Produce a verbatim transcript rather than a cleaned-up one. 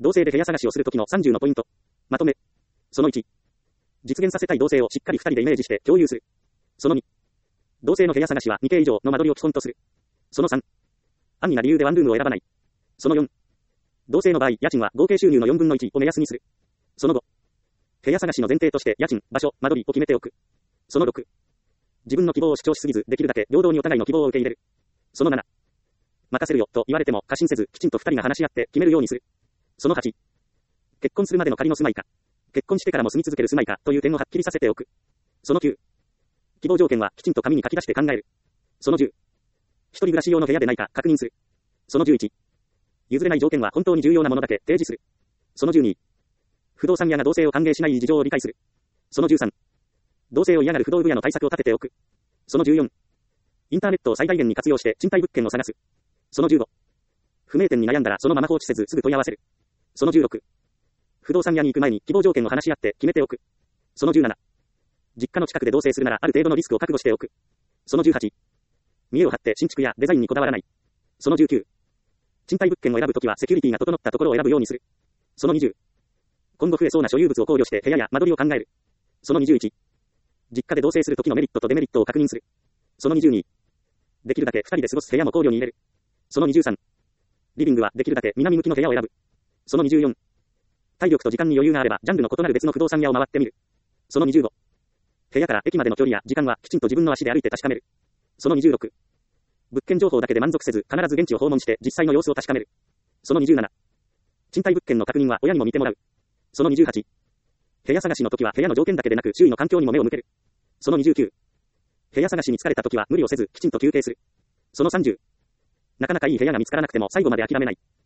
同棲で部屋探しをするときのさんじゅうのポイント。まとめ。そのいち。実現させたい同棲をしっかりふたりでイメージして共有する。そのに。同棲の部屋探しはにケー以上の間取りを基本とする。そのさん。安易な理由でワンルームを選ばない。そのよん。同棲の場合、家賃は合計収入のよんぶんのいちを目安にする。そのご。部屋探しの前提として家賃、場所、間取りを決めておく。そのろく。自分の希望を主張しすぎず、できるだけ平等にお互いの希望を受け入れる。そのなな。任せるよと言われても過信せず、きちんとふたりが話し合って決めるようにする。そのはち。結婚するまでの仮の住まいか、結婚してからも住み続ける住まいかという点をはっきりさせておく。そのきゅう。希望条件はきちんと紙に書き出して考える。そのじゅう。一人暮らし用の部屋でないか確認する。そのじゅういち。譲れない条件は本当に重要なものだけ提示する。そのじゅうに。不動産屋が同棲を歓迎しない事情を理解する。そのじゅうさん。同棲を嫌がる不動具屋の対策を立てておく。そのじゅうよん。インターネットを最大限に活用して賃貸物件を探す。そのじゅうご。不明点に悩んだらそのまま放置せずすぐ問い合わせる。そのじゅうろく。不動産屋に行く前に希望条件を話し合って決めておく。そのじゅうなな。実家の近くで同棲するならある程度のリスクを覚悟しておく。そのじゅうはち。見栄を張って新築やデザインにこだわらない。そのじゅうきゅう。賃貸物件を選ぶときはセキュリティが整ったところを選ぶようにする。そのにじゅう。今後増えそうな所有物を考慮して部屋や間取りを考える。そのにじゅういち。実家で同棲するときのメリットとデメリットを確認する。そのにじゅうに。できるだけふたりで過ごす部屋も考慮に入れる。そのにじゅうさん。リビングはできるだけ南向きの部屋を選ぶ。そのにじゅうよん。体力と時間に余裕があればジャンルの異なる別の不動産屋を回ってみる。そのにじゅうご。部屋から駅までの距離や時間はきちんと自分の足で歩いて確かめる。そのにじゅうろく。物件情報だけで満足せず必ず現地を訪問して実際の様子を確かめる。そのにじゅうなな。賃貸物件の確認は親にも見てもらう。そのにじゅうはち。部屋探しの時は部屋の条件だけでなく周囲の環境にも目を向ける。そのにじゅうきゅう。部屋探しに疲れた時は無理をせずきちんと休憩する。そのさんじゅう。なかなかいい部屋が見つからなくても最後まで諦めない。